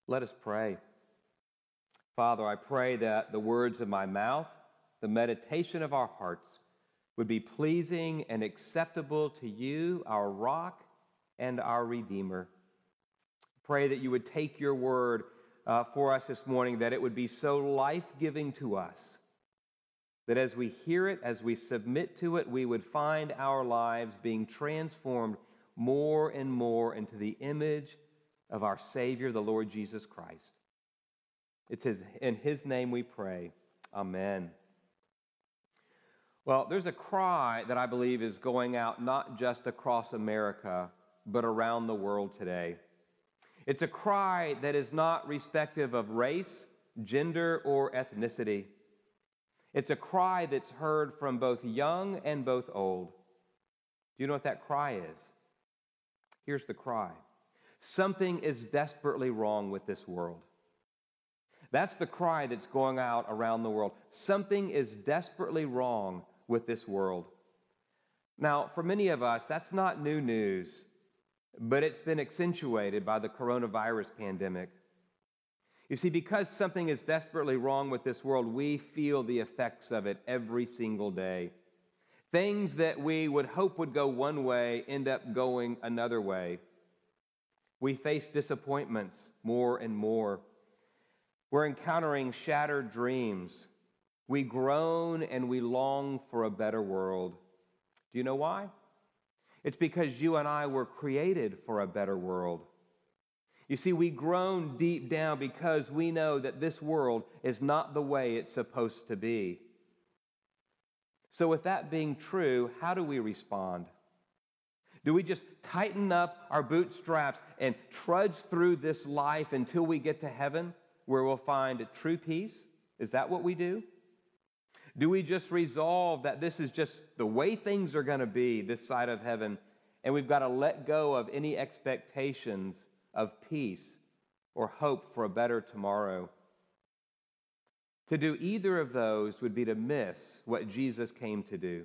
Let us pray. Father, I pray that the words of my mouth, the meditation of our hearts, would be pleasing and acceptable to you, our rock and our Redeemer. Pray that you would take your word for us this morning, that it would be so life-giving to us, that as we hear it, as we submit to it, we would find our lives being transformed more and more into the image of our Savior, the Lord Jesus Christ. It's in His name we pray. Amen. Well, there's a cry that I believe is going out not just across America, but around the world today. It's a cry that is not respective of race, gender, or ethnicity. It's a cry that's heard from both young and both old. Do you know what that cry is? Here's the cry. Something is desperately wrong with this world. That's the cry that's going out around the world. Something is desperately wrong with this world. Now, for many of us, that's not new news, but it's been accentuated by the coronavirus pandemic. You see, because something is desperately wrong with this world, we feel the effects of it every single day. Things that we would hope would go one way end up going another way. We face disappointments more and more. We're encountering shattered dreams. We groan and we long for a better world. Do you know why? It's because you and I were created for a better world. You see, we groan deep down because we know that this world is not the way it's supposed to be. So with that being true, how do we respond? Do we just tighten up our bootstraps and trudge through this life until we get to heaven, where we'll find true peace? Is that what we do? Do we just resolve that this is just the way things are going to be this side of heaven, and we've got to let go of any expectations of peace or hope for a better tomorrow? To do either of those would be to miss what Jesus came to do.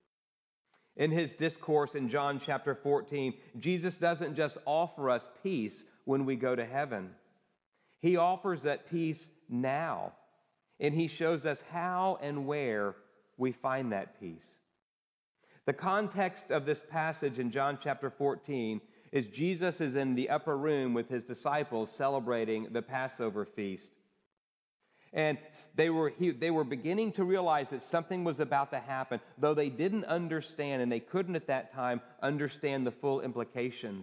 In his discourse in John chapter 14, Jesus doesn't just offer us peace when we go to heaven. He offers that peace now, and he shows us how and where we find that peace. The context of this passage in John chapter 14 is Jesus is in the upper room with his disciples celebrating the Passover feast. And they were beginning to realize that something was about to happen, though they didn't understand, and they couldn't at that time understand the full implications.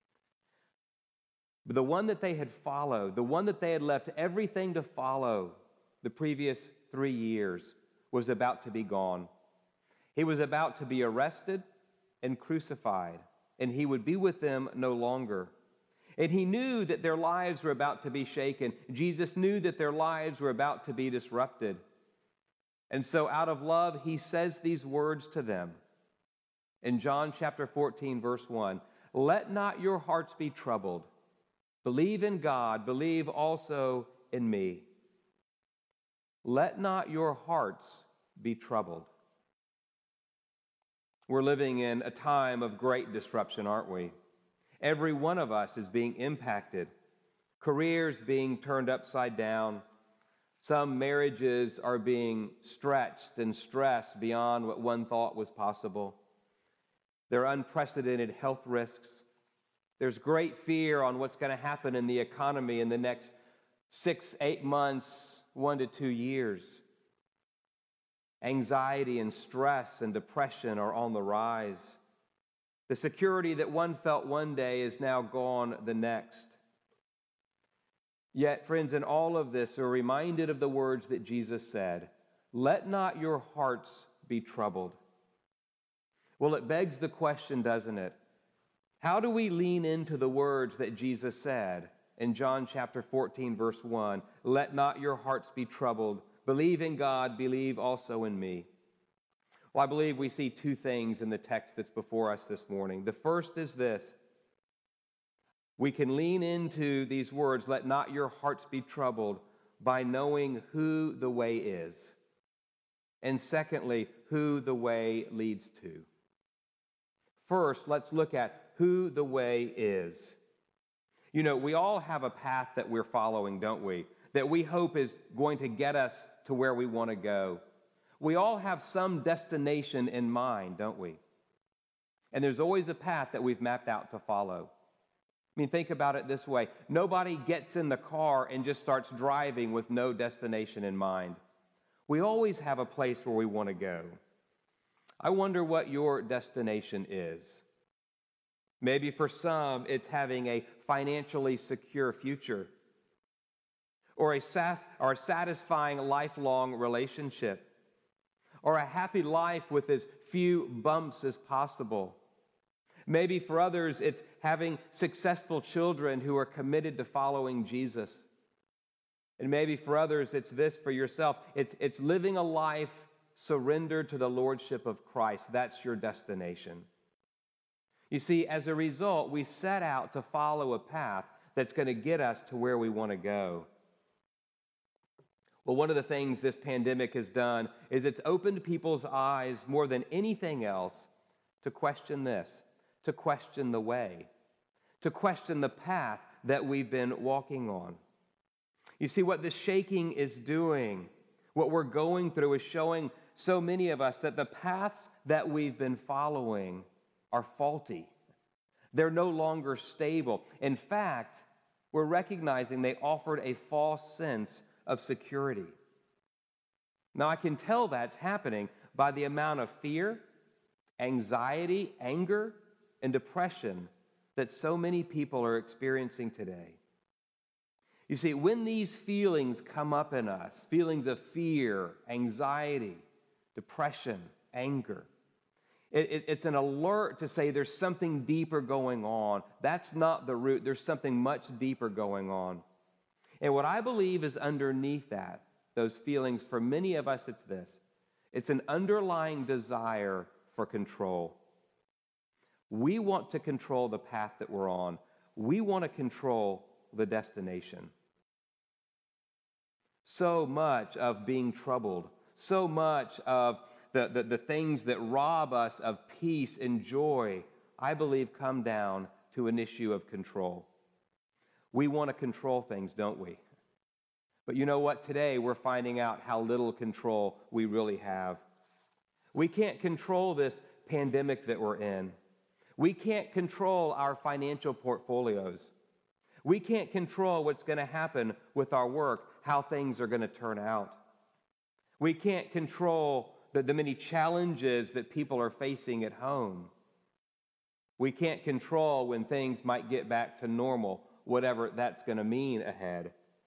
But the one that they had followed, the one that they had left everything to follow the previous 3 years, was about to be gone. He was about to be arrested and crucified, and he would be with them no longer. And he knew that their lives were about to be shaken. Jesus knew that their lives were about to be disrupted. And so out of love, he says these words to them. In John chapter 14, verse 1, "Let not your hearts be troubled. Believe in God, believe also in me." Let not your hearts be troubled. We're living in a time of great disruption, aren't we? Every one of us is being impacted. Careers being turned upside down. Some marriages are being stretched and stressed beyond what one thought was possible. There are unprecedented health risks. There's great fear on what's going to happen in the economy in the next 6-8 months, 1 to 2 years. Anxiety and stress and depression are on the rise. The security that one felt one day is now gone the next. Yet, friends, in all of this, we're reminded of the words that Jesus said, "Let not your hearts be troubled." Well, it begs the question, doesn't it? How do we lean into the words that Jesus said in John chapter 14, verse 1, "Let not your hearts be troubled. Believe in God, believe also in me"? Well, I believe we see two things in the text that's before us this morning. The first is this. We can lean into these words, "Let not your hearts be troubled," by knowing who the way is. And secondly, who the way leads to. First, let's look at who the way is. You know, we all have a path that we're following, don't we? That we hope is going to get us to where we want to go. We all have some destination in mind, don't we? And there's always a path that we've mapped out to follow. I mean, think about it this way. Nobody gets in the car and just starts driving with no destination in mind. We always have a place where we want to go. I wonder what your destination is. Maybe for some, it's having a financially secure future, or a satisfying lifelong relationship, or a happy life with as few bumps as possible. Maybe for others, it's having successful children who are committed to following Jesus. And maybe for others, it's this for yourself. It's living a life surrendered to the lordship of Christ. That's your destination. You see, as a result, we set out to follow a path that's going to get us to where we want to go. Well, one of the things this pandemic has done is it's opened people's eyes more than anything else to question this, to question the way, to question the path that we've been walking on. You see, what this shaking is doing, what we're going through is showing so many of us that the paths that we've been following are faulty. They're no longer stable. In fact, we're recognizing they offered a false sense of security. Now, I can tell that's happening by the amount of fear, anxiety, anger, and depression that so many people are experiencing today. You see, when these feelings come up in us, feelings of fear, anxiety, depression, anger, it's an alert to say there's something deeper going on. That's not the root. There's something much deeper going on. And what I believe is underneath that, those feelings, for many of us, it's this. It's an underlying desire for control. We want to control the path that we're on. We want to control the destination. So much of being troubled, so much of the things that rob us of peace and joy, I believe, come down to an issue of control. We want to control things, don't we? But you know what? Today we're finding out how little control we really have. We can't control this pandemic that we're in. We can't control our financial portfolios. We can't control what's going to happen with our work, how things are going to turn out. We can't control the many challenges that people are facing at home. We can't control when things might get back to normal, whatever that's going to mean ahead.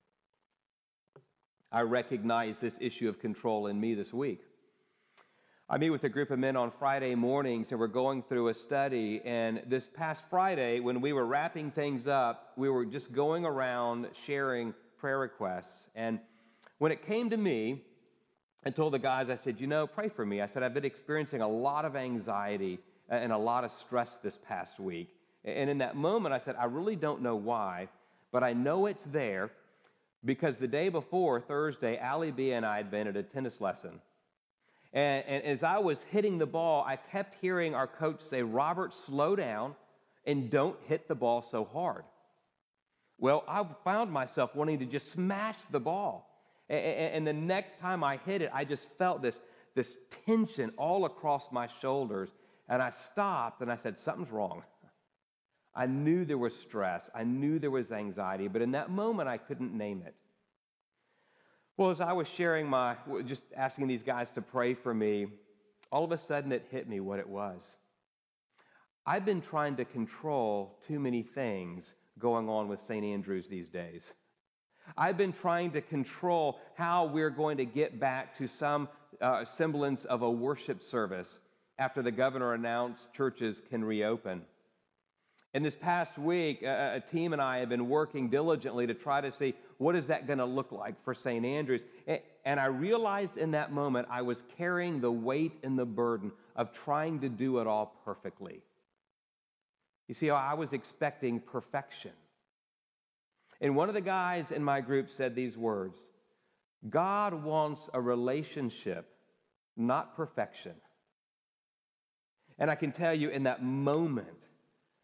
I recognize this issue of control in me this week. I meet with a group of men on Friday mornings, and we're going through a study. And this past Friday, when we were wrapping things up, we were just going around sharing prayer requests. And when it came to me, I told the guys, I said, pray for me. I said, I've been experiencing a lot of anxiety and a lot of stress this past week. And in that moment, I said, I really don't know why, but I know it's there because the day before, Thursday, Allie B and I had been at a tennis lesson. And as I was hitting the ball, I kept hearing our coach say, Robert, slow down and don't hit the ball so hard. Well, I found myself wanting to just smash the ball. And the next time I hit it, I just felt this tension all across my shoulders. And I stopped and I said, something's wrong. I knew there was stress. I knew there was anxiety. But in that moment, I couldn't name it. Well, as I was sharing just asking these guys to pray for me, all of a sudden it hit me what it was. I've been trying to control too many things going on with St. Andrews these days. I've been trying to control how we're going to get back to some semblance of a worship service after the governor announced churches can reopen. And this past week, a team and I have been working diligently to try to see what is that going to look like for St. Andrews. And I realized in that moment I was carrying the weight and the burden of trying to do it all perfectly. You see, I was expecting perfection. And one of the guys in my group said these words, God wants a relationship, not perfection. And I can tell you in that moment,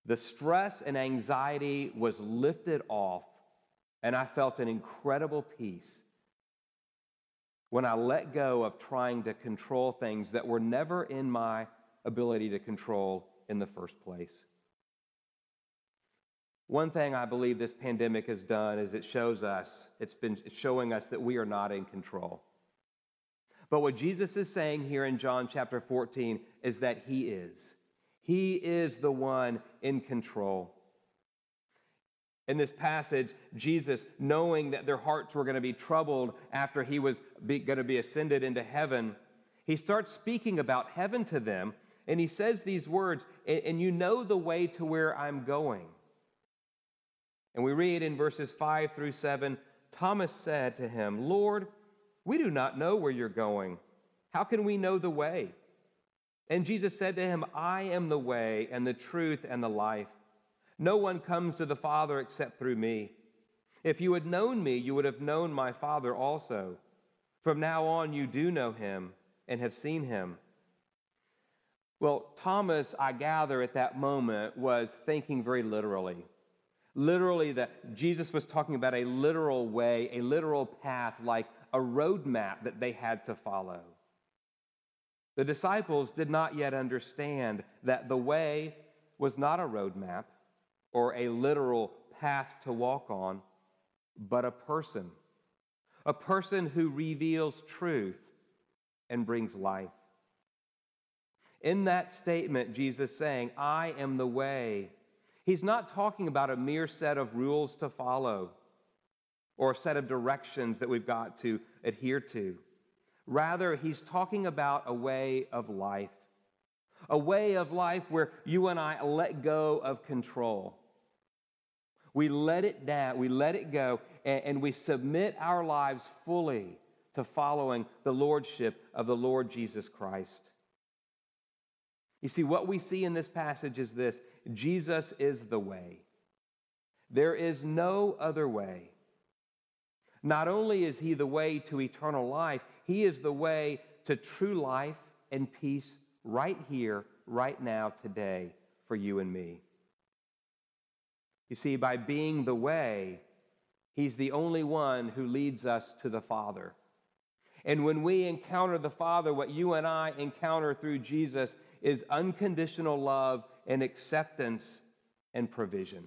The stress and anxiety was lifted off, and I felt an incredible peace when I let go of trying to control things that were never in my ability to control in the first place. One thing I believe this pandemic has done is it's been showing us that we are not in control. But what Jesus is saying here in John chapter 14 is that He is. He is the one in control. In this passage, Jesus, knowing that their hearts were going to be troubled after He was going to be ascended into heaven, He starts speaking about heaven to them, and He says these words, and you know the way to where I'm going. And we read in verses 5 through 7, Thomas said to Him, Lord, we do not know where you're going. How can we know the way? And Jesus said to him, I am the way and the truth and the life. No one comes to the Father except through me. If you had known me, you would have known my Father also. From now on, you do know Him and have seen Him. Well, Thomas, I gather at that moment, was thinking very literally. Literally, that Jesus was talking about a literal way, a literal path, like a roadmap that they had to follow. The disciples did not yet understand that the way was not a roadmap or a literal path to walk on, but a person who reveals truth and brings life. In that statement, Jesus saying, I am the way, He's not talking about a mere set of rules to follow or a set of directions that we've got to adhere to. Rather, He's talking about a way of life where you and I let go of control. We let it down, we let it go, and we submit our lives fully to following the lordship of the Lord Jesus Christ. You see, what we see in this passage is this: Jesus is the way. There is no other way. Not only is He the way to eternal life, He is the way to true life and peace right here, right now, today, for you and me. You see, by being the way, He's the only one who leads us to the Father. And when we encounter the Father, what you and I encounter through Jesus is unconditional love and acceptance and provision.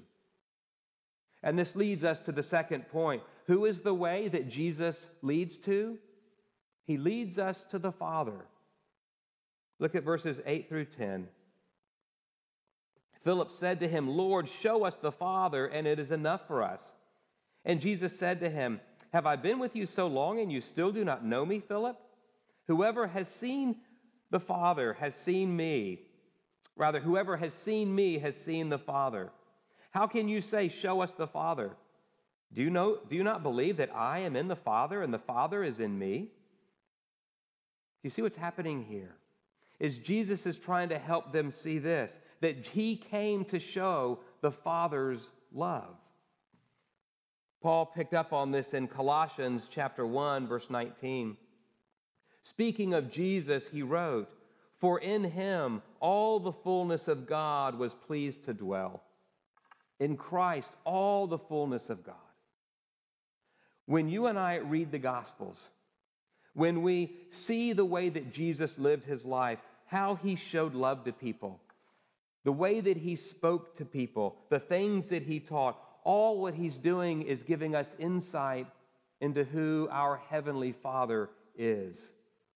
And this leads us to the second point. Who is the way that Jesus leads to? He leads us to the Father. Look at verses 8 through 10. Philip said to Him, Lord, show us the Father, and it is enough for us. And Jesus said to him, have I been with you so long, and you still do not know me, Philip? Whoever has seen the Father has seen me. Rather, whoever has seen me has seen the Father. How can you say, show us the Father? Do you not believe that I am in the Father and the Father is in me? You see what's happening here? Is Jesus is trying to help them see this, that He came to show the Father's love. Paul picked up on this in Colossians chapter 1, verse 19. Speaking of Jesus, he wrote, for in Him all the fullness of God was pleased to dwell. In Christ, all the fullness of God. When you and I read the Gospels, when we see the way that Jesus lived His life, how He showed love to people, the way that He spoke to people, the things that He taught, all what He's doing is giving us insight into who our Heavenly Father is.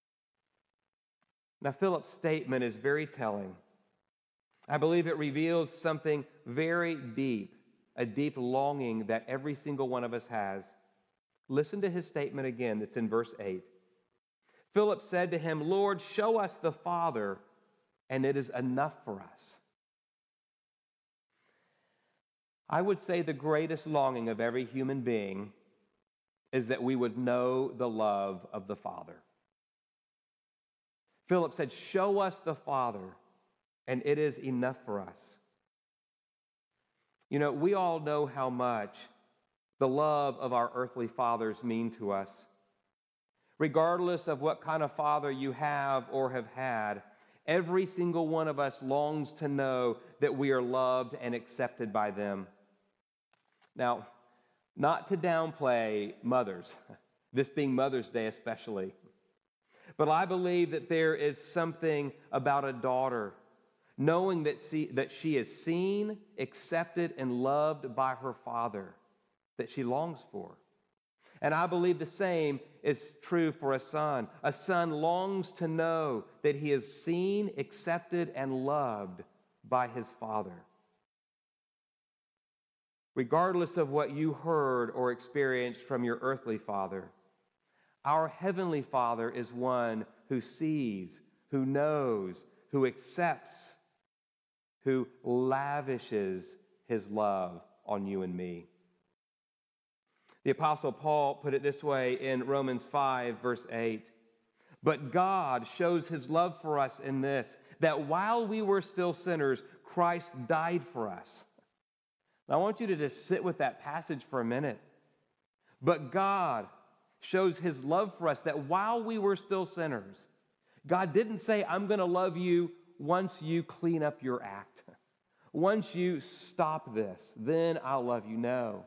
Now, Philip's statement is very telling. I believe it reveals something very deep, a deep longing that every single one of us has. Listen to his statement again. It's in verse 8. Philip said to Him, Lord, show us the Father, and it is enough for us. I would say the greatest longing of every human being is that we would know the love of the Father. Philip said, show us the Father, and it is enough for us. You know, we all know how much the love of our earthly fathers mean to us. Regardless of what kind of father you have or have had, Every single one of us longs to know that we are loved and accepted by them. Now, not to downplay mothers, this being Mother's Day especially, but I believe that there is something about a daughter knowing that she is seen, accepted, and loved by her father that she longs for. And I believe the same is true for a son. A son longs to know that he is seen, accepted, and loved by his father. Regardless of what you heard or experienced from your earthly father, our heavenly Father is one who sees, who knows, who accepts, who lavishes his love on you and me. The Apostle Paul put it this way in Romans 5, verse 8. But God shows his love for us in this, that while we were still sinners, Christ died for us. Now, I want you to just sit with that passage for a minute. But God shows his love for us, that while we were still sinners, God didn't say, I'm going to love you once you clean up your act. Once you stop this, then I'll love you. No.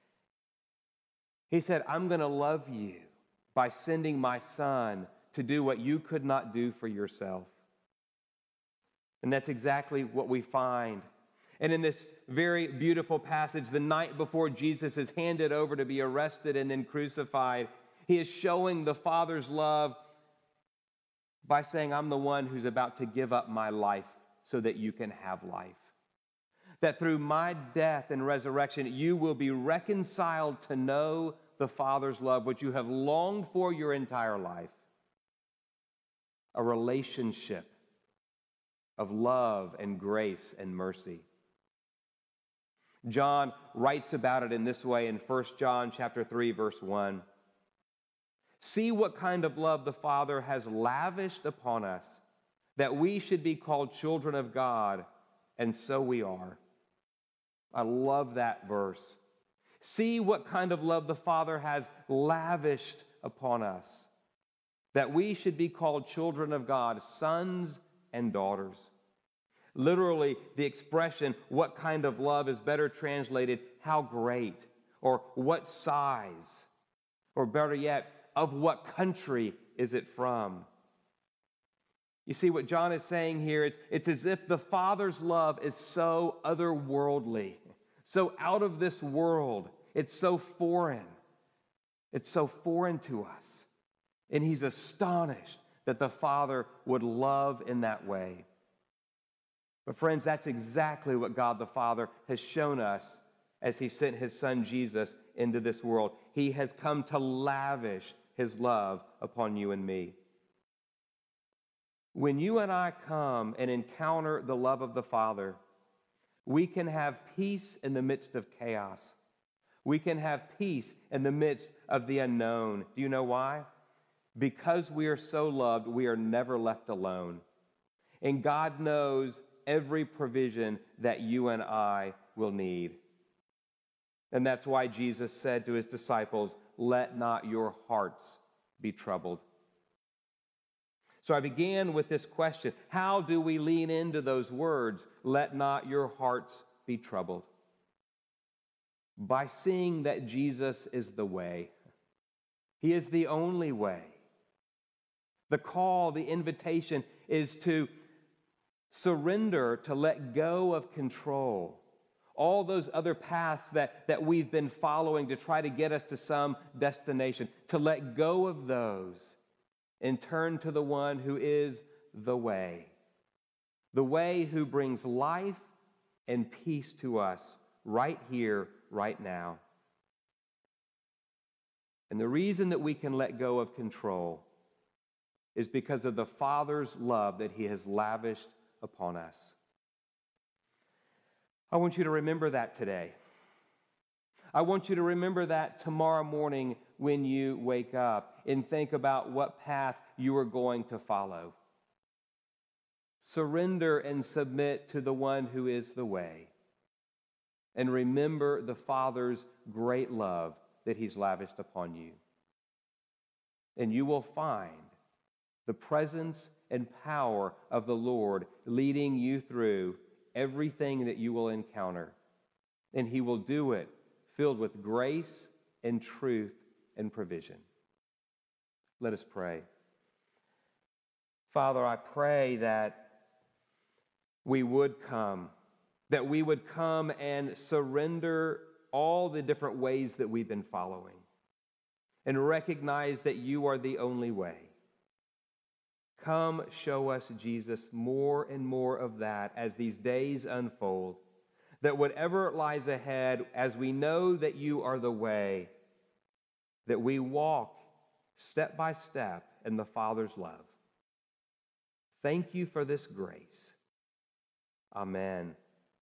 He said, I'm going to love you by sending my son to do what you could not do for yourself. And that's exactly what we find. And in this very beautiful passage, the night before Jesus is handed over to be arrested and then crucified, he is showing the Father's love by saying, I'm the one who's about to give up my life so that you can have life. That through my death and resurrection, you will be reconciled to know the Father's love, which you have longed for your entire life. A relationship of love and grace and mercy. John writes about it in this way in 1 John chapter 3, verse 1. See what kind of love the Father has lavished upon us, that we should be called children of God, and so we are. I love that verse. See what kind of love the Father has lavished upon us, that we should be called children of God, sons and daughters. Literally, the expression, what kind of love, is better translated, how great, or what size, or better yet, of what country is it from? You see, what John is saying here, it's as if the Father's love is so otherworldly, so out of this world. It's so foreign. It's so foreign to us. And he's astonished that the Father would love in that way. But friends, that's exactly what God the Father has shown us as he sent his Son Jesus into this world. He has come to lavish his love upon you and me. When you and I come and encounter the love of the Father, we can have peace in the midst of chaos. We can have peace in the midst of the unknown. Do you know why? Because we are so loved, we are never left alone. And God knows every provision that you and I will need. And that's why Jesus said to his disciples, let not your hearts be troubled. So I began with this question. How do we lean into those words, let not your hearts be troubled? By seeing that Jesus is the way. He is the only way. The call, the invitation is to surrender, to let go of control. All those other paths that we've been following to try to get us to some destination, to let go of those and turn to the one who is the way who brings life and peace to us right here, right now. And the reason that we can let go of control is because of the Father's love that he has lavished upon us. I want you to remember that today. I want you to remember that tomorrow morning when you wake up and think about what path you are going to follow. Surrender and submit to the one who is the way. And remember the Father's great love that he's lavished upon you. And you will find the presence and power of the Lord leading you through everything that you will encounter. And He will do it filled with grace and truth and provision. Let us pray. Father, I pray that we would come and surrender all the different ways that we've been following and recognize that you are the only way. Come show us, Jesus, more and more of that as these days unfold, that whatever lies ahead, as we know that you are the way, that we walk step by step in the Father's love. Thank you for this grace. Amen.